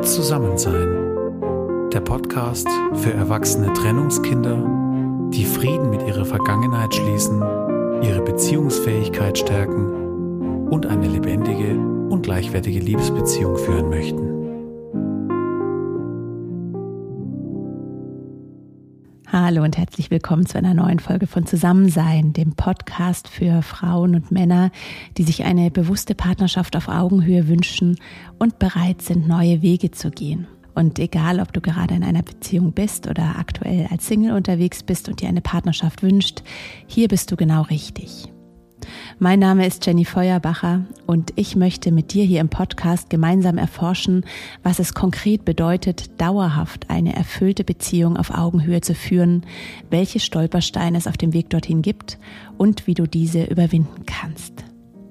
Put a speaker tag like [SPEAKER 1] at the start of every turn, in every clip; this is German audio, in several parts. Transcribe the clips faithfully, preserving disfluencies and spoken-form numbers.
[SPEAKER 1] Zusammensein. Der Podcast für erwachsene Trennungskinder, die Frieden mit ihrer Vergangenheit schließen, ihre Beziehungsfähigkeit stärken und eine lebendige und gleichwertige Liebesbeziehung führen möchten.
[SPEAKER 2] Hallo und herzlich willkommen zu einer neuen Folge von Zusammensein, dem Podcast für Frauen und Männer, die sich eine bewusste Partnerschaft auf Augenhöhe wünschen und bereit sind, neue Wege zu gehen. Und egal, ob du gerade in einer Beziehung bist oder aktuell als Single unterwegs bist und dir eine Partnerschaft wünscht, hier bist du genau richtig. Mein Name ist Jenny Feuerbacher und ich möchte mit dir hier im Podcast gemeinsam erforschen, was es konkret bedeutet, dauerhaft eine erfüllte Beziehung auf Augenhöhe zu führen, welche Stolpersteine es auf dem Weg dorthin gibt und wie du diese überwinden kannst.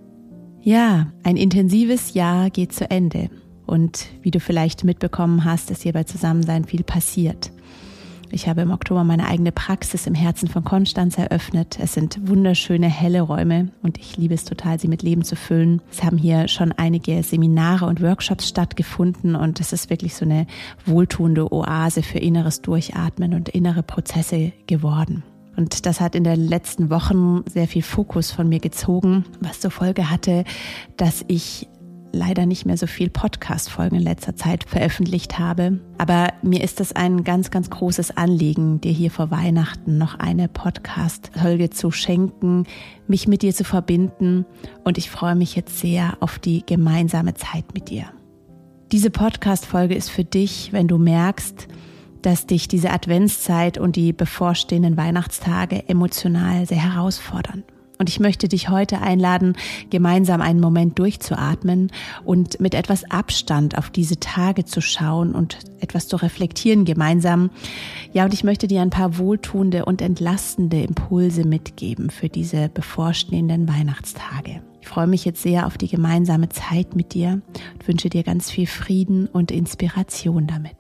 [SPEAKER 2] Ja, ein intensives Jahr geht zu Ende und wie du vielleicht mitbekommen hast, ist hier bei Zusammensein viel passiert. Ich habe im Oktober meine eigene Praxis im Herzen von Konstanz eröffnet. Es sind wunderschöne, helle Räume und ich liebe es total, sie mit Leben zu füllen. Es haben hier schon einige Seminare und Workshops stattgefunden und es ist wirklich so eine wohltuende Oase für inneres Durchatmen und innere Prozesse geworden. Und das hat in den letzten Wochen sehr viel Fokus von mir gezogen, was zur Folge hatte, dass ich leider nicht mehr so viel Podcast-Folgen in letzter Zeit veröffentlicht habe. Aber mir ist es ein ganz, ganz großes Anliegen, dir hier vor Weihnachten noch eine Podcast-Folge zu schenken, mich mit dir zu verbinden und ich freue mich jetzt sehr auf die gemeinsame Zeit mit dir. Diese Podcast-Folge ist für dich, wenn du merkst, dass dich diese Adventszeit und die bevorstehenden Weihnachtstage emotional sehr herausfordern. Und ich möchte dich heute einladen, gemeinsam einen Moment durchzuatmen und mit etwas Abstand auf diese Tage zu schauen und etwas zu reflektieren gemeinsam. Ja, und ich möchte dir ein paar wohltuende und entlastende Impulse mitgeben für diese bevorstehenden Weihnachtstage. Ich freue mich jetzt sehr auf die gemeinsame Zeit mit dir und wünsche dir ganz viel Frieden und Inspiration damit.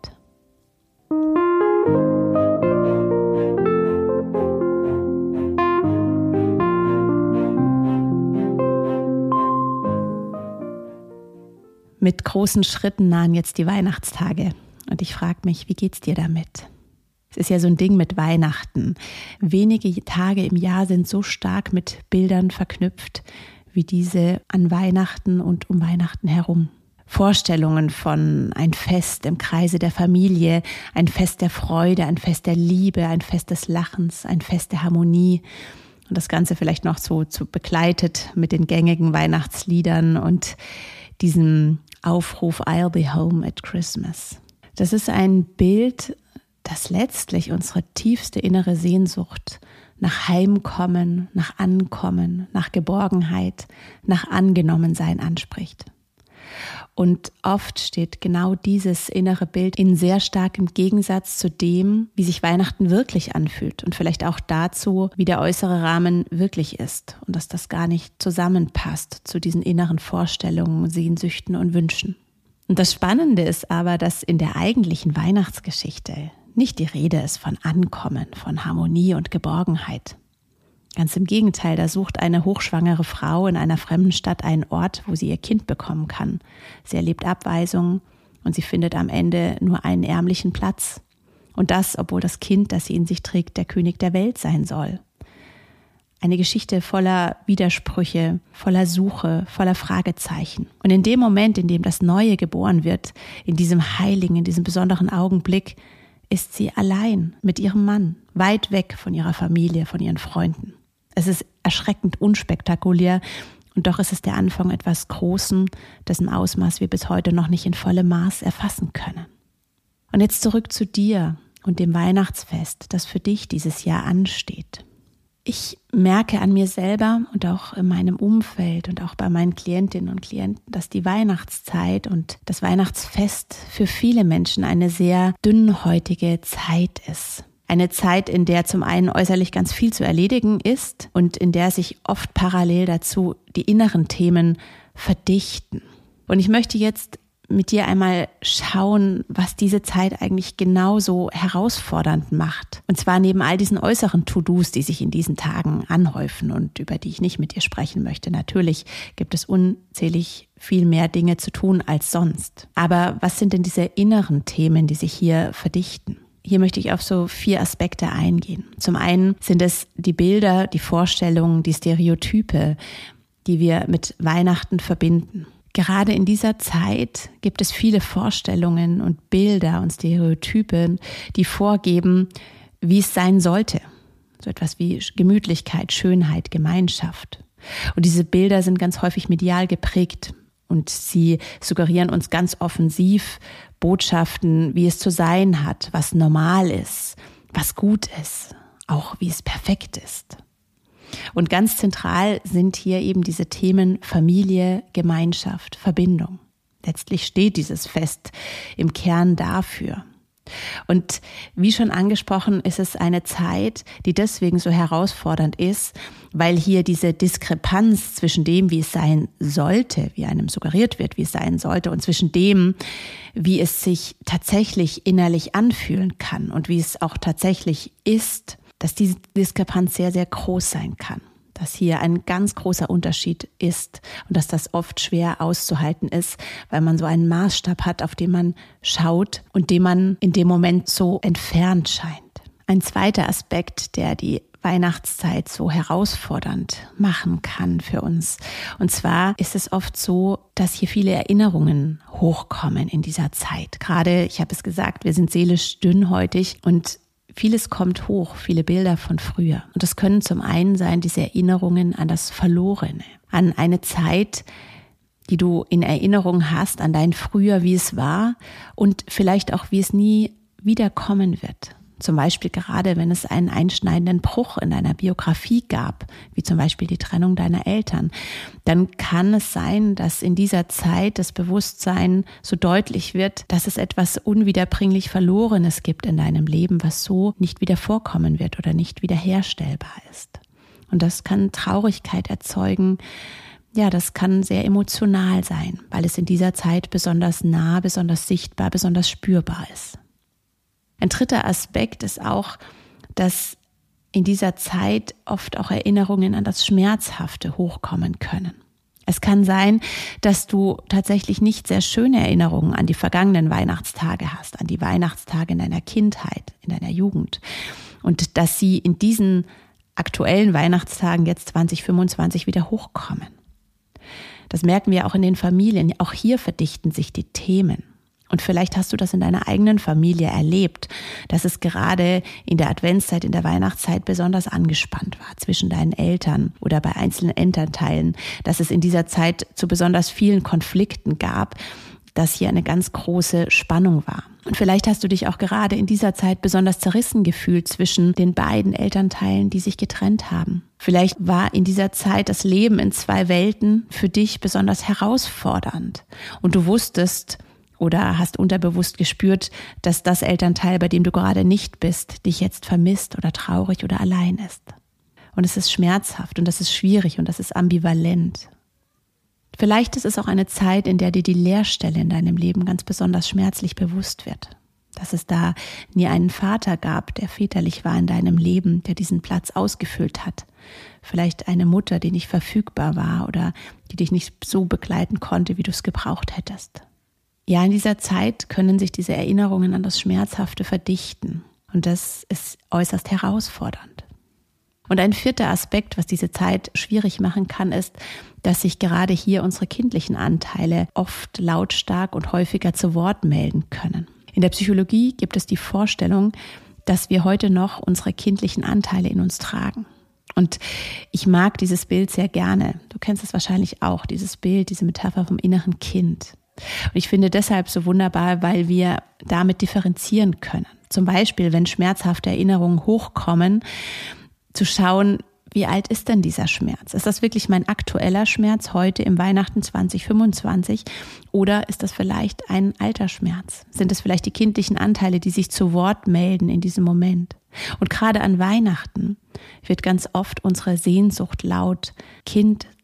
[SPEAKER 2] Mit großen Schritten nahen jetzt die Weihnachtstage und ich frage mich, wie geht's dir damit? Es ist ja so ein Ding mit Weihnachten. Wenige Tage im Jahr sind so stark mit Bildern verknüpft wie diese an Weihnachten und um Weihnachten herum. Vorstellungen von ein Fest im Kreise der Familie, ein Fest der Freude, ein Fest der Liebe, ein Fest des Lachens, ein Fest der Harmonie. Und das Ganze vielleicht noch so, so begleitet mit den gängigen Weihnachtsliedern und diesem Aufruf I'll be home at Christmas. Das ist ein Bild, das letztlich unsere tiefste innere Sehnsucht nach Heimkommen, nach Ankommen, nach Geborgenheit, nach Angenommensein anspricht. Und oft steht genau dieses innere Bild in sehr starkem Gegensatz zu dem, wie sich Weihnachten wirklich anfühlt und vielleicht auch dazu, wie der äußere Rahmen wirklich ist und dass das gar nicht zusammenpasst zu diesen inneren Vorstellungen, Sehnsüchten und Wünschen. Und das Spannende ist aber, dass in der eigentlichen Weihnachtsgeschichte nicht die Rede ist von Ankommen, von Harmonie und Geborgenheit. Ganz im Gegenteil, da sucht eine hochschwangere Frau in einer fremden Stadt einen Ort, wo sie ihr Kind bekommen kann. Sie erlebt Abweisung und sie findet am Ende nur einen ärmlichen Platz. Und das, obwohl das Kind, das sie in sich trägt, der König der Welt sein soll. Eine Geschichte voller Widersprüche, voller Suche, voller Fragezeichen. Und in dem Moment, in dem das Neue geboren wird, in diesem heiligen, in diesem besonderen Augenblick, ist sie allein mit ihrem Mann, weit weg von ihrer Familie, von ihren Freunden. Es ist erschreckend unspektakulär und doch ist es der Anfang etwas Großen, dessen Ausmaß wir bis heute noch nicht in vollem Maß erfassen können. Und jetzt zurück zu dir und dem Weihnachtsfest, das für dich dieses Jahr ansteht. Ich merke an mir selber und auch in meinem Umfeld und auch bei meinen Klientinnen und Klienten, dass die Weihnachtszeit und das Weihnachtsfest für viele Menschen eine sehr dünnhäutige Zeit ist. Eine Zeit, in der zum einen äußerlich ganz viel zu erledigen ist und in der sich oft parallel dazu die inneren Themen verdichten. Und ich möchte jetzt mit dir einmal schauen, was diese Zeit eigentlich genauso herausfordernd macht. Und zwar neben all diesen äußeren To-Dos, die sich in diesen Tagen anhäufen und über die ich nicht mit dir sprechen möchte. Natürlich gibt es unzählig viel mehr Dinge zu tun als sonst. Aber was sind denn diese inneren Themen, die sich hier verdichten? Hier möchte ich auf so vier Aspekte eingehen. Zum einen sind es die Bilder, die Vorstellungen, die Stereotype, die wir mit Weihnachten verbinden. Gerade in dieser Zeit gibt es viele Vorstellungen und Bilder und Stereotypen, die vorgeben, wie es sein sollte. So etwas wie Gemütlichkeit, Schönheit, Gemeinschaft. Und diese Bilder sind ganz häufig medial geprägt und sie suggerieren uns ganz offensiv Botschaften, wie es zu sein hat, was normal ist, was gut ist, auch wie es perfekt ist. Und ganz zentral sind hier eben diese Themen Familie, Gemeinschaft, Verbindung. Letztlich steht dieses Fest im Kern dafür. Und wie schon angesprochen, ist es eine Zeit, die deswegen so herausfordernd ist, weil hier diese Diskrepanz zwischen dem, wie es sein sollte, wie einem suggeriert wird, wie es sein sollte, und zwischen dem, wie es sich tatsächlich innerlich anfühlen kann und wie es auch tatsächlich ist, dass diese Diskrepanz sehr, sehr groß sein kann. Dass hier ein ganz großer Unterschied ist und dass das oft schwer auszuhalten ist, weil man so einen Maßstab hat, auf den man schaut und dem man in dem Moment so entfernt scheint. Ein zweiter Aspekt, der die Weihnachtszeit so herausfordernd machen kann für uns. Und zwar ist es oft so, dass hier viele Erinnerungen hochkommen in dieser Zeit. Gerade, ich habe es gesagt, wir sind seelisch dünnhäutig und vieles kommt hoch, viele Bilder von früher. Und das können zum einen sein, diese Erinnerungen an das Verlorene, an eine Zeit, die du in Erinnerung hast, an dein Früher, wie es war und vielleicht auch, wie es nie wiederkommen wird. Zum Beispiel gerade, wenn es einen einschneidenden Bruch in deiner Biografie gab, wie zum Beispiel die Trennung deiner Eltern, dann kann es sein, dass in dieser Zeit das Bewusstsein so deutlich wird, dass es etwas unwiederbringlich Verlorenes gibt in deinem Leben, was so nicht wieder vorkommen wird oder nicht wiederherstellbar ist. Und das kann Traurigkeit erzeugen. Ja, das kann sehr emotional sein, weil es in dieser Zeit besonders nah, besonders sichtbar, besonders spürbar ist. Ein dritter Aspekt ist auch, dass in dieser Zeit oft auch Erinnerungen an das Schmerzhafte hochkommen können. Es kann sein, dass du tatsächlich nicht sehr schöne Erinnerungen an die vergangenen Weihnachtstage hast, an die Weihnachtstage in deiner Kindheit, in deiner Jugend. Und dass sie in diesen aktuellen Weihnachtstagen jetzt zwanzig fünfundzwanzig wieder hochkommen. Das merken wir auch in den Familien. Auch hier verdichten sich die Themen. Und vielleicht hast du das in deiner eigenen Familie erlebt, dass es gerade in der Adventszeit, in der Weihnachtszeit besonders angespannt war zwischen deinen Eltern oder bei einzelnen Elternteilen, dass es in dieser Zeit zu besonders vielen Konflikten gab, dass hier eine ganz große Spannung war. Und vielleicht hast du dich auch gerade in dieser Zeit besonders zerrissen gefühlt zwischen den beiden Elternteilen, die sich getrennt haben. Vielleicht war in dieser Zeit das Leben in zwei Welten für dich besonders herausfordernd und du wusstest, oder hast unterbewusst gespürt, dass das Elternteil, bei dem du gerade nicht bist, dich jetzt vermisst oder traurig oder allein ist. Und es ist schmerzhaft und das ist schwierig und das ist ambivalent. Vielleicht ist es auch eine Zeit, in der dir die Leerstelle in deinem Leben ganz besonders schmerzlich bewusst wird. Dass es da nie einen Vater gab, der väterlich war in deinem Leben, der diesen Platz ausgefüllt hat. Vielleicht eine Mutter, die nicht verfügbar war oder die dich nicht so begleiten konnte, wie du es gebraucht hättest. Ja, in dieser Zeit können sich diese Erinnerungen an das Schmerzhafte verdichten und das ist äußerst herausfordernd. Und ein vierter Aspekt, was diese Zeit schwierig machen kann, ist, dass sich gerade hier unsere kindlichen Anteile oft lautstark und häufiger zu Wort melden können. In der Psychologie gibt es die Vorstellung, dass wir heute noch unsere kindlichen Anteile in uns tragen. Und ich mag dieses Bild sehr gerne. Du kennst es wahrscheinlich auch, dieses Bild, diese Metapher vom inneren Kind. Und ich finde deshalb so wunderbar, weil wir damit differenzieren können. Zum Beispiel, wenn schmerzhafte Erinnerungen hochkommen, zu schauen, wie alt ist denn dieser Schmerz? Ist das wirklich mein aktueller Schmerz heute im Weihnachten zwanzig fünfundzwanzig oder ist das vielleicht ein alter Schmerz? Sind es vielleicht die kindlichen Anteile, die sich zu Wort melden in diesem Moment? Und gerade an Weihnachten wird ganz oft unsere Sehnsucht laut, Kind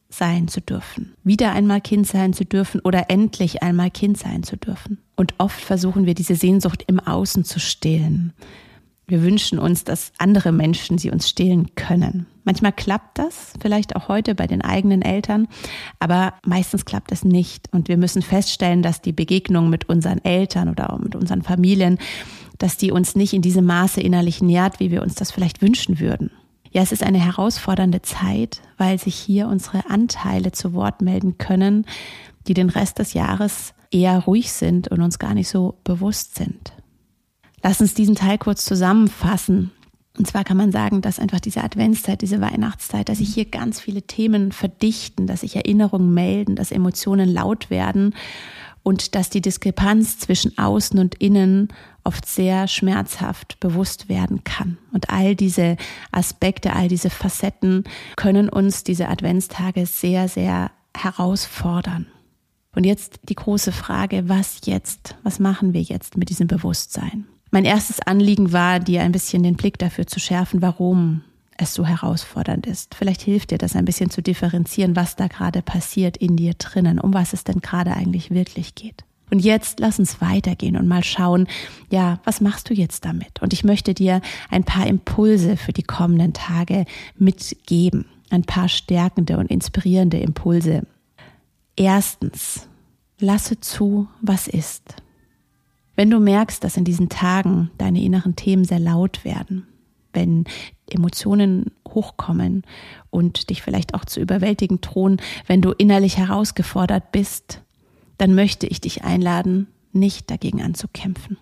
[SPEAKER 2] sein zu dürfen, wieder einmal Kind sein zu dürfen oder endlich einmal Kind sein zu dürfen. Und oft versuchen wir diese Sehnsucht im Außen zu stillen. Wir wünschen uns, dass andere Menschen sie uns stillen können. Manchmal klappt das, vielleicht auch heute bei den eigenen Eltern, aber meistens klappt es nicht. Und wir müssen feststellen, dass die Begegnung mit unseren Eltern oder auch mit unseren Familien, dass die uns nicht in diesem Maße innerlich nährt, wie wir uns das vielleicht wünschen würden. Ja, es ist eine herausfordernde Zeit, weil sich hier unsere Anteile zu Wort melden können, die den Rest des Jahres eher ruhig sind und uns gar nicht so bewusst sind. Lass uns diesen Teil kurz zusammenfassen. Und zwar kann man sagen, dass einfach diese Adventszeit, diese Weihnachtszeit, dass sich hier ganz viele Themen verdichten, dass sich Erinnerungen melden, dass Emotionen laut werden und dass die Diskrepanz zwischen Außen und Innen oft sehr schmerzhaft bewusst werden kann. Und all diese Aspekte, all diese Facetten können uns diese Adventstage sehr, sehr herausfordern. Und jetzt die große Frage, was jetzt? Was machen wir jetzt mit diesem Bewusstsein? Mein erstes Anliegen war, dir ein bisschen den Blick dafür zu schärfen, warum es so herausfordernd ist. Vielleicht hilft dir das ein bisschen zu differenzieren, was da gerade passiert in dir drinnen, um was es denn gerade eigentlich wirklich geht. Und jetzt lass uns weitergehen und mal schauen, ja, was machst du jetzt damit? Und ich möchte dir ein paar Impulse für die kommenden Tage mitgeben, ein paar stärkende und inspirierende Impulse. Erstens, lasse zu, was ist. Wenn du merkst, dass in diesen Tagen deine inneren Themen sehr laut werden, wenn Emotionen hochkommen und dich vielleicht auch zu überwältigen drohen, wenn du innerlich herausgefordert bist, dann möchte ich dich einladen, nicht dagegen anzukämpfen.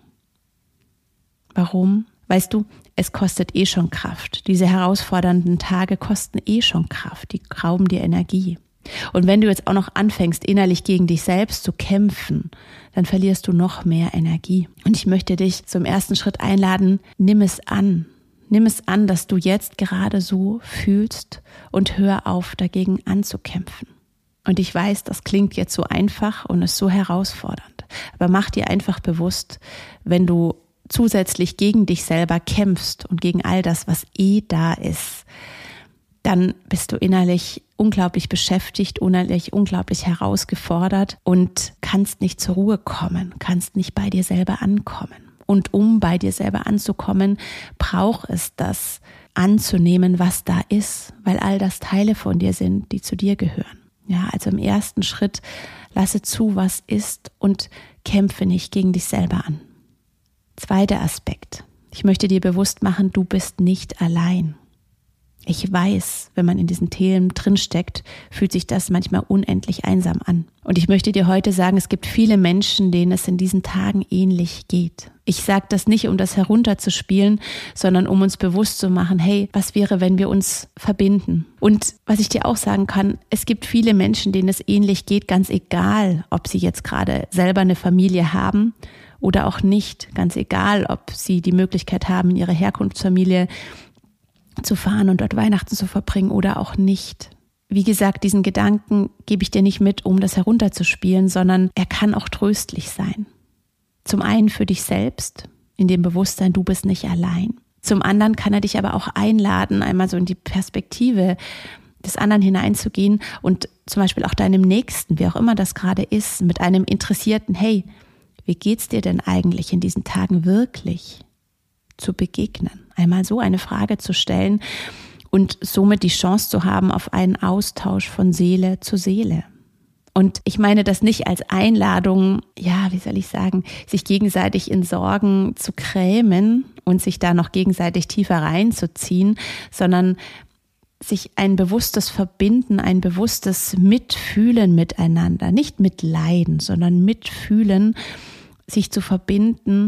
[SPEAKER 2] Warum? Weißt du, es kostet eh schon Kraft. Diese herausfordernden Tage kosten eh schon Kraft, die rauben dir Energie. Und wenn du jetzt auch noch anfängst, innerlich gegen dich selbst zu kämpfen, dann verlierst du noch mehr Energie. Und ich möchte dich zum ersten Schritt einladen, nimm es an. Nimm es an, dass du jetzt gerade so fühlst und hör auf, dagegen anzukämpfen. Und ich weiß, das klingt jetzt so einfach und ist so herausfordernd. Aber mach dir einfach bewusst, wenn du zusätzlich gegen dich selber kämpfst und gegen all das, was eh da ist, dann bist du innerlich unglaublich beschäftigt, innerlich unglaublich herausgefordert und kannst nicht zur Ruhe kommen, kannst nicht bei dir selber ankommen. Und um bei dir selber anzukommen, braucht es das anzunehmen, was da ist, weil all das Teile von dir sind, die zu dir gehören. Ja, also im ersten Schritt lasse zu, was ist und kämpfe nicht gegen dich selber an. Zweiter Aspekt. Ich möchte dir bewusst machen, du bist nicht allein. Ich weiß, wenn man in diesen Themen drinsteckt, fühlt sich das manchmal unendlich einsam an. Und ich möchte dir heute sagen, es gibt viele Menschen, denen es in diesen Tagen ähnlich geht. Ich sage das nicht, um das herunterzuspielen, sondern um uns bewusst zu machen, hey, was wäre, wenn wir uns verbinden? Und was ich dir auch sagen kann, es gibt viele Menschen, denen es ähnlich geht, ganz egal, ob sie jetzt gerade selber eine Familie haben oder auch nicht. Ganz egal, ob sie die Möglichkeit haben, in ihre Herkunftsfamilie zu fahren und dort Weihnachten zu verbringen oder auch nicht. Wie gesagt, diesen Gedanken gebe ich dir nicht mit, um das herunterzuspielen, sondern er kann auch tröstlich sein. Zum einen für dich selbst, in dem Bewusstsein, du bist nicht allein. Zum anderen kann er dich aber auch einladen, einmal so in die Perspektive des anderen hineinzugehen und zum Beispiel auch deinem Nächsten, wie auch immer das gerade ist, mit einem interessierten, hey, wie geht's dir denn eigentlich in diesen Tagen wirklich, zu begegnen? Einmal so eine Frage zu stellen und somit die Chance zu haben auf einen Austausch von Seele zu Seele. Und ich meine das nicht als Einladung, ja, wie soll ich sagen, sich gegenseitig in Sorgen zu grämen und sich da noch gegenseitig tiefer reinzuziehen, sondern sich ein bewusstes Verbinden, ein bewusstes Mitfühlen miteinander, nicht mitleiden, sondern mitfühlen, sich zu verbinden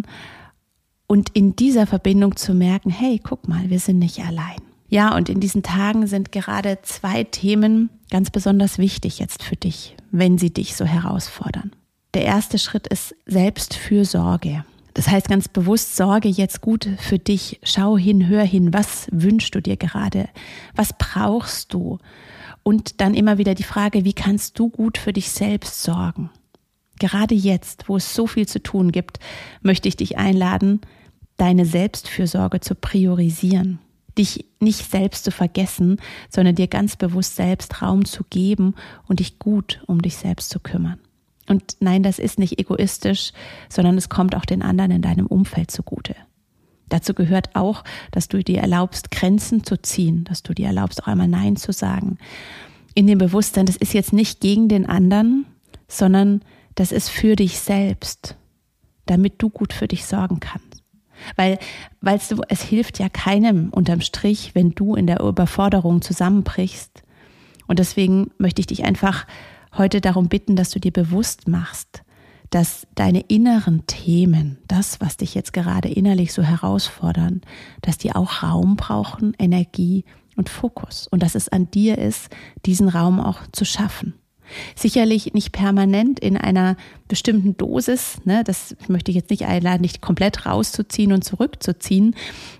[SPEAKER 2] und in dieser Verbindung zu merken, hey, guck mal, wir sind nicht allein. Ja, und in diesen Tagen sind gerade zwei Themen ganz besonders wichtig jetzt für dich, wenn sie dich so herausfordern. Der erste Schritt ist Selbstfürsorge. Das heißt ganz bewusst, sorge jetzt gut für dich. Schau hin, hör hin, was wünschst du dir gerade? Was brauchst du? Und dann immer wieder die Frage, wie kannst du gut für dich selbst sorgen? Gerade jetzt, wo es so viel zu tun gibt, möchte ich dich einladen, deine Selbstfürsorge zu priorisieren. dich nicht selbst zu vergessen, sondern dir ganz bewusst selbst Raum zu geben und dich gut um dich selbst zu kümmern. Und nein, das ist nicht egoistisch, sondern es kommt auch den anderen in deinem Umfeld zugute. Dazu gehört auch, dass du dir erlaubst, Grenzen zu ziehen, dass du dir erlaubst, auch einmal Nein zu sagen. In dem Bewusstsein, das ist jetzt nicht gegen den anderen, sondern das ist für dich selbst, damit du gut für dich sorgen kannst. Weil, weißt du, es hilft ja keinem unterm Strich, wenn du in der Überforderung zusammenbrichst. Und deswegen möchte ich dich einfach heute darum bitten, dass du dir bewusst machst, dass deine inneren Themen, das, was dich jetzt gerade innerlich so herausfordern, dass die auch Raum brauchen, Energie und Fokus. Und dass es an dir ist, diesen Raum auch zu schaffen. Sicherlich nicht permanent in einer bestimmten Dosis, ne, das möchte ich jetzt nicht einladen, nicht komplett rauszuziehen und zurückzuziehen.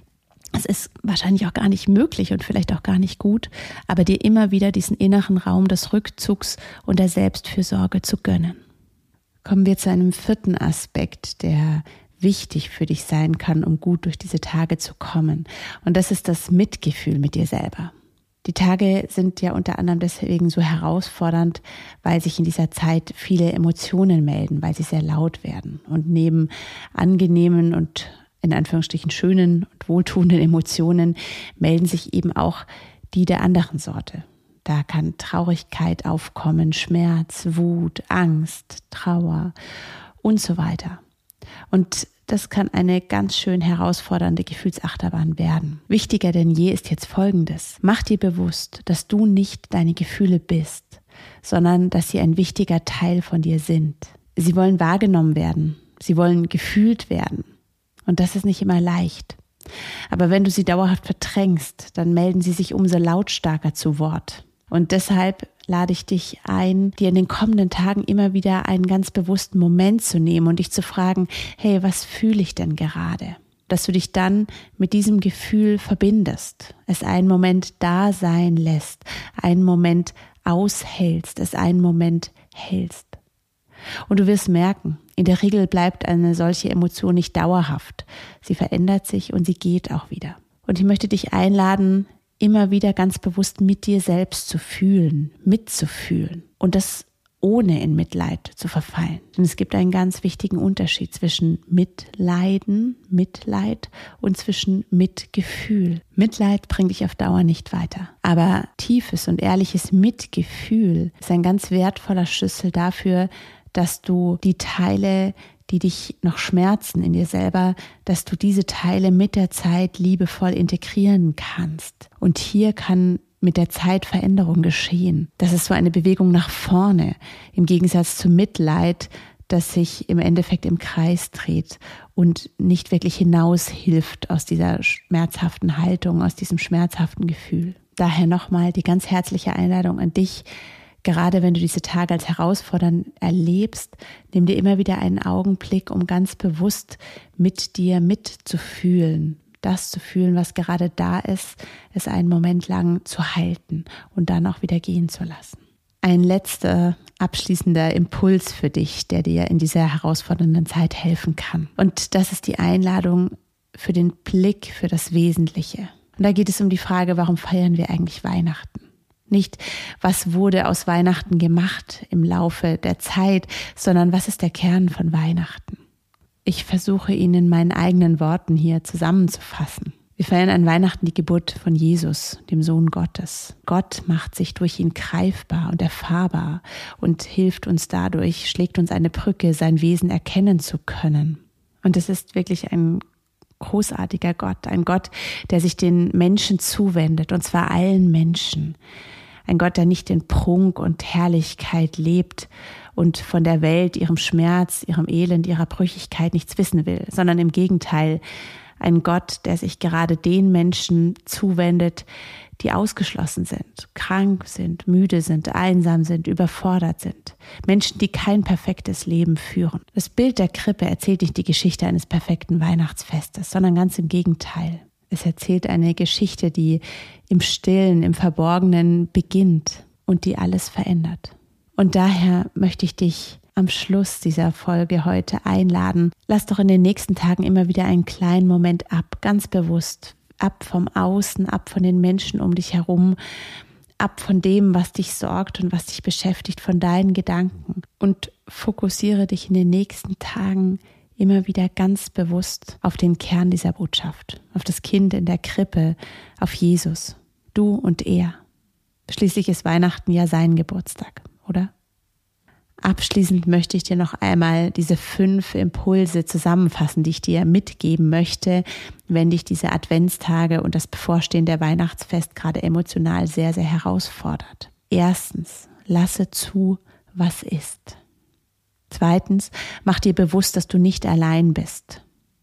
[SPEAKER 2] Es ist wahrscheinlich auch gar nicht möglich und vielleicht auch gar nicht gut, aber dir immer wieder diesen inneren Raum des Rückzugs und der Selbstfürsorge zu gönnen. Kommen wir zu einem vierten Aspekt, der wichtig für dich sein kann, um gut durch diese Tage zu kommen. Und das ist das Mitgefühl mit dir selber. Die Tage sind ja unter anderem deswegen so herausfordernd, weil sich in dieser Zeit viele Emotionen melden, weil sie sehr laut werden. Und neben angenehmen und in Anführungsstrichen schönen und wohltuenden Emotionen melden sich eben auch die der anderen Sorte. Da kann Traurigkeit aufkommen, Schmerz, Wut, Angst, Trauer und so weiter. Und das kann eine ganz schön herausfordernde Gefühlsachterbahn werden. Wichtiger denn je ist jetzt Folgendes. Mach dir bewusst, dass du nicht deine Gefühle bist, sondern dass sie ein wichtiger Teil von dir sind. Sie wollen wahrgenommen werden, sie wollen gefühlt werden. Und das ist nicht immer leicht. Aber wenn du sie dauerhaft verdrängst, dann melden sie sich umso lautstarker zu Wort. Und deshalb lade ich dich ein, dir in den kommenden Tagen immer wieder einen ganz bewussten Moment zu nehmen und dich zu fragen, hey, was fühle ich denn gerade? Dass du dich dann mit diesem Gefühl verbindest, es einen Moment da sein lässt, einen Moment aushältst, es einen Moment hältst. Und du wirst merken, in der Regel bleibt eine solche Emotion nicht dauerhaft. Sie verändert sich und sie geht auch wieder. Und ich möchte dich einladen, immer wieder ganz bewusst mit dir selbst zu fühlen, mitzufühlen und das ohne in Mitleid zu verfallen. Denn es gibt einen ganz wichtigen Unterschied zwischen Mitleiden, Mitleid und zwischen Mitgefühl. Mitleid bringt dich auf Dauer nicht weiter. Aber tiefes und ehrliches Mitgefühl ist ein ganz wertvoller Schlüssel dafür, dass du die Teile, die dich noch schmerzen in dir selber, dass du diese Teile mit der Zeit liebevoll integrieren kannst. Und hier kann mit der Zeit Veränderung geschehen. Das ist so eine Bewegung nach vorne, im Gegensatz zu Mitleid, das sich im Endeffekt im Kreis dreht und nicht wirklich hinaus hilft aus dieser schmerzhaften Haltung, aus diesem schmerzhaften Gefühl. Daher nochmal die ganz herzliche Einladung an dich, gerade wenn du diese Tage als herausfordernd erlebst, nimm dir immer wieder einen Augenblick, um ganz bewusst mit dir mitzufühlen, das zu fühlen, was gerade da ist, es einen Moment lang zu halten und dann auch wieder gehen zu lassen. Ein letzter abschließender Impuls für dich, der dir in dieser herausfordernden Zeit helfen kann. Und das ist die Einladung für den Blick für das Wesentliche. Und da geht es um die Frage, warum feiern wir eigentlich Weihnachten? Nicht, was wurde aus Weihnachten gemacht im Laufe der Zeit, sondern was ist der Kern von Weihnachten? Ich versuche ihn in meinen eigenen Worten hier zusammenzufassen. Wir feiern an Weihnachten die Geburt von Jesus, dem Sohn Gottes. Gott macht sich durch ihn greifbar und erfahrbar und hilft uns dadurch, schlägt uns eine Brücke, sein Wesen erkennen zu können. Und es ist wirklich ein großartiger Gott, ein Gott, der sich den Menschen zuwendet, und zwar allen Menschen. Ein Gott, der nicht in Prunk und Herrlichkeit lebt und von der Welt, ihrem Schmerz, ihrem Elend, ihrer Brüchigkeit nichts wissen will, sondern im Gegenteil ein Gott, der sich gerade den Menschen zuwendet, die ausgeschlossen sind, krank sind, müde sind, einsam sind, überfordert sind. Menschen, die kein perfektes Leben führen. Das Bild der Krippe erzählt nicht die Geschichte eines perfekten Weihnachtsfestes, sondern ganz im Gegenteil. Es erzählt eine Geschichte, die im Stillen, im Verborgenen beginnt und die alles verändert. Und daher möchte ich dich am Schluss dieser Folge heute einladen. Lass doch in den nächsten Tagen immer wieder einen kleinen Moment ab, ganz bewusst. ab vom Außen, ab von den Menschen um dich herum, ab von dem, was dich sorgt und was dich beschäftigt, von deinen Gedanken und fokussiere dich in den nächsten Tagen immer wieder ganz bewusst auf den Kern dieser Botschaft, auf das Kind in der Krippe, auf Jesus, du und er. Schließlich ist Weihnachten ja sein Geburtstag, oder? Abschließend möchte ich dir noch einmal diese fünf Impulse zusammenfassen, die ich dir mitgeben möchte, wenn dich diese Adventstage und das bevorstehende Weihnachtsfest gerade emotional sehr, sehr herausfordert. Erstens, lasse zu, was ist. Zweitens, mach dir bewusst, dass du nicht allein bist.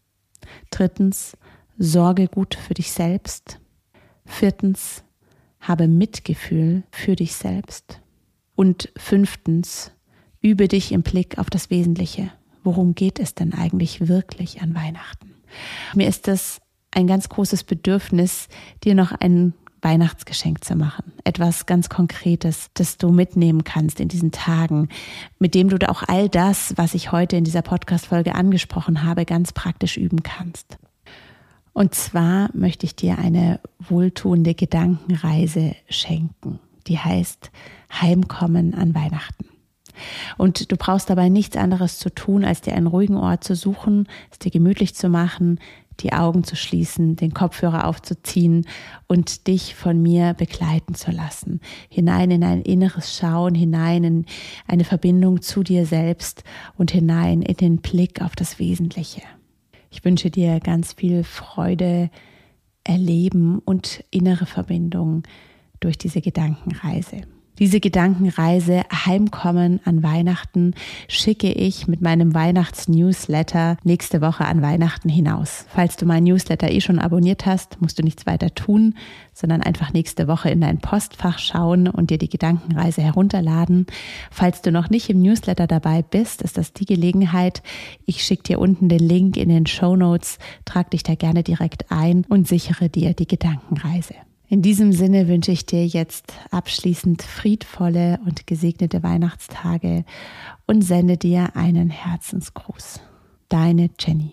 [SPEAKER 2] Drittens, sorge gut für dich selbst. Viertens, habe Mitgefühl für dich selbst. Und fünftens, übe dich im Blick auf das Wesentliche. Worum geht es denn eigentlich wirklich an Weihnachten? Mir ist das ein ganz großes Bedürfnis, dir noch ein Weihnachtsgeschenk zu machen. Etwas ganz Konkretes, das du mitnehmen kannst in diesen Tagen, mit dem du auch all das, was ich heute in dieser Podcast-Folge angesprochen habe, ganz praktisch üben kannst. Und zwar möchte ich dir eine wohltuende Gedankenreise schenken, die heißt Heimkommen an Weihnachten. Und du brauchst dabei nichts anderes zu tun, als dir einen ruhigen Ort zu suchen, es dir gemütlich zu machen, die Augen zu schließen, den Kopfhörer aufzuziehen und dich von mir begleiten zu lassen. Hinein in ein inneres Schauen, hinein in eine Verbindung zu dir selbst und hinein in den Blick auf das Wesentliche. Ich wünsche dir ganz viel Freude, Erleben und innere Verbindung durch diese Gedankenreise. Diese Gedankenreise Heimkommen an Weihnachten schicke ich mit meinem Weihnachts-Newsletter nächste Woche an Weihnachten hinaus. Falls du meinen Newsletter eh schon abonniert hast, musst du nichts weiter tun, sondern einfach nächste Woche in dein Postfach schauen und dir die Gedankenreise herunterladen. Falls du noch nicht im Newsletter dabei bist, ist das die Gelegenheit. Ich schicke dir unten den Link in den Shownotes, trag dich da gerne direkt ein und sichere dir die Gedankenreise. In diesem Sinne wünsche ich dir jetzt abschließend friedvolle und gesegnete Weihnachtstage und sende dir einen Herzensgruß. Deine Jenny.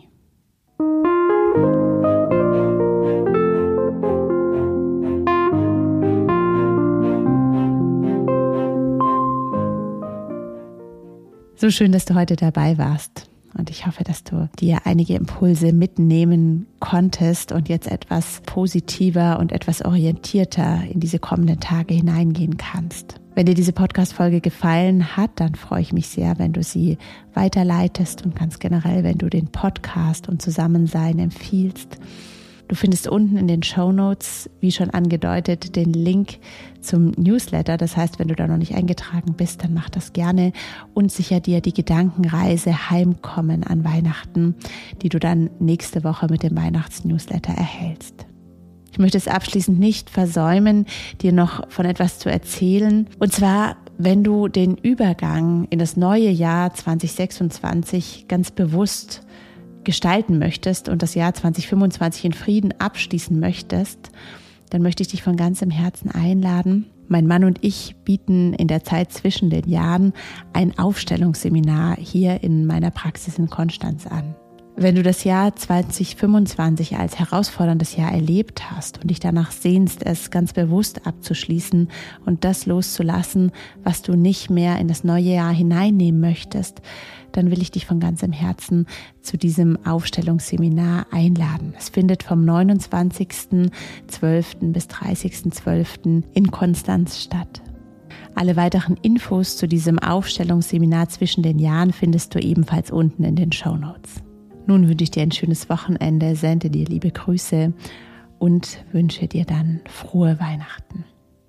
[SPEAKER 2] So schön, dass du heute dabei warst. Und ich hoffe, dass du dir einige Impulse mitnehmen konntest und jetzt etwas positiver und etwas orientierter in diese kommenden Tage hineingehen kannst. Wenn dir diese Podcast-Folge gefallen hat, dann freue ich mich sehr, wenn du sie weiterleitest und ganz generell, wenn du den Podcast und Zusammensein empfiehlst. Du findest unten in den Shownotes, wie schon angedeutet, den Link zum Newsletter. Das heißt, wenn du da noch nicht eingetragen bist, dann mach das gerne und sicher dir die Gedankenreise Heimkommen an Weihnachten, die du dann nächste Woche mit dem Weihnachts-Newsletter erhältst. Ich möchte es abschließend nicht versäumen, dir noch von etwas zu erzählen. Und zwar, wenn du den Übergang in das neue Jahr zwanzig sechsundzwanzig ganz bewusst gestalten möchtest und das Jahr zwanzig fünfundzwanzig in Frieden abschließen möchtest, dann möchte ich dich von ganzem Herzen einladen. Mein Mann und ich bieten in der Zeit zwischen den Jahren ein Aufstellungsseminar hier in meiner Praxis in Konstanz an. Wenn du das Jahr zwanzig fünfundzwanzig als herausforderndes Jahr erlebt hast und dich danach sehnst, es ganz bewusst abzuschließen und das loszulassen, was du nicht mehr in das neue Jahr hineinnehmen möchtest, dann will ich dich von ganzem Herzen zu diesem Aufstellungsseminar einladen. Es findet vom neunundzwanzigsten zwölften bis dreißigsten zwölften in Konstanz statt. Alle weiteren Infos zu diesem Aufstellungsseminar zwischen den Jahren findest du ebenfalls unten in den Shownotes. Nun wünsche ich dir ein schönes Wochenende, sende dir liebe Grüße und wünsche dir dann frohe Weihnachten.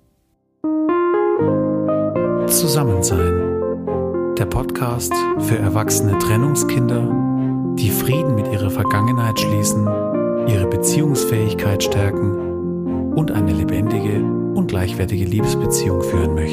[SPEAKER 1] Zusammensein. Der Podcast für erwachsene Trennungskinder, die Frieden mit ihrer Vergangenheit schließen, ihre Beziehungsfähigkeit stärken und eine lebendige und gleichwertige Liebesbeziehung führen möchten.